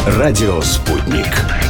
Радио «Спутник».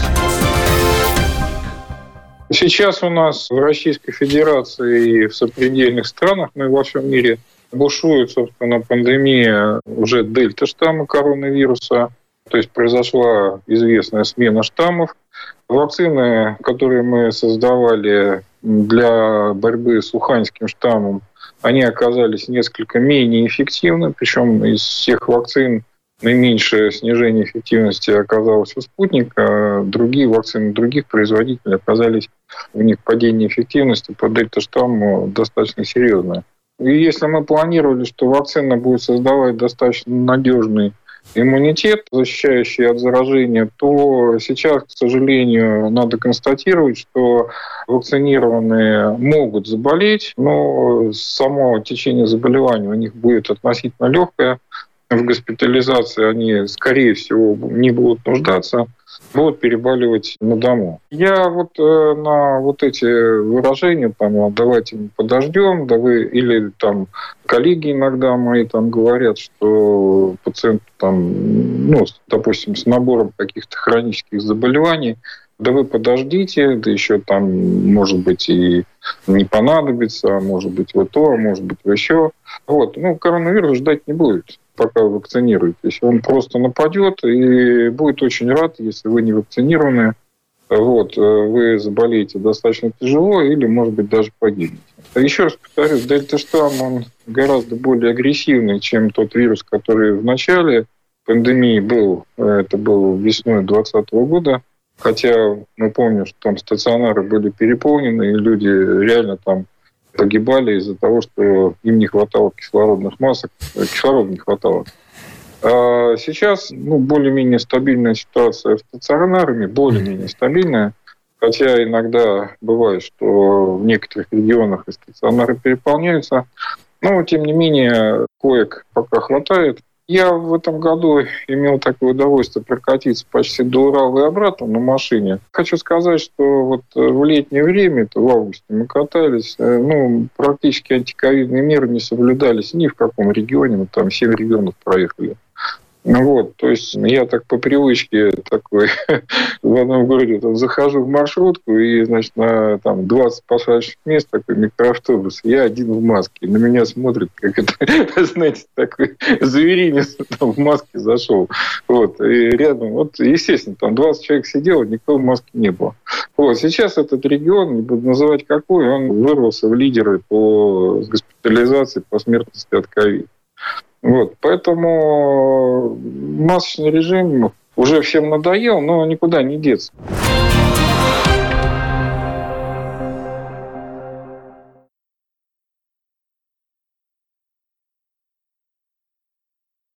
Сейчас у нас в Российской Федерации и в сопредельных странах, но и во всем мире бушует, собственно, пандемия уже дельта-штамма коронавируса. То есть произошла известная смена штаммов. Вакцины, которые мы создавали для борьбы с уханьским штаммом, они оказались несколько менее эффективны. Причем из всех вакцин наименьшее снижение эффективности оказалось у «Спутника», а другие вакцины других производителей оказались, у них падение эффективности по дельта-штамму достаточно серьезное. И если мы планировали, что вакцина будет создавать достаточно надежный иммунитет, защищающий от заражения, то сейчас, к сожалению, надо констатировать, что вакцинированные могут заболеть, но само течение заболевания у них будет относительно легкое. В госпитализации они, скорее всего, не будут нуждаться, будут переболевать на дому. Я на эти выражения, давайте мы подождем, или коллеги иногда мои говорят, что пациент допустим, с набором каких-то хронических заболеваний, да вы подождите, да еще может быть, и не понадобится, а может быть, вы то, а может быть, вы еще. Коронавирус ждать не будет, пока вы вакцинируетесь. Он просто нападет и будет очень рад, если вы не вакцинированы. Вы заболеете достаточно тяжело или, может быть, даже погибнете. Еще раз повторюсь, дельта-штамм, он гораздо более агрессивный, чем тот вирус, который в начале пандемии был. Это был весной 2020 года. Хотя мы помним, что стационары были переполнены, и люди реально погибали из-за того, что им не хватало кислородных масок, кислорода не хватало. А сейчас более-менее стабильная ситуация с стационарами, более-менее стабильная, хотя иногда бывает, что в некоторых регионах и стационары переполняются, но тем не менее коек пока хватает. Я в этом году имел такое удовольствие прокатиться почти до Урала и обратно на машине. Хочу сказать, что в летнее время, в августе мы катались, практически антиковидные меры не соблюдались ни в каком регионе, мы 7 регионов проехали. То есть я по привычке такой в одном городе захожу в маршрутку и, на 20 посадочных мест такой микроавтобус. Я один в маске. На меня смотрит, как это, знаете, такой зверинец в маске зашел. И рядом, естественно, 20 человек сидело, никто в маске не было. Сейчас этот регион, не буду называть какой, он вырвался в лидеры по госпитализации, по смертности от ковида. Поэтому масочный режим уже всем надоел, но никуда не деться.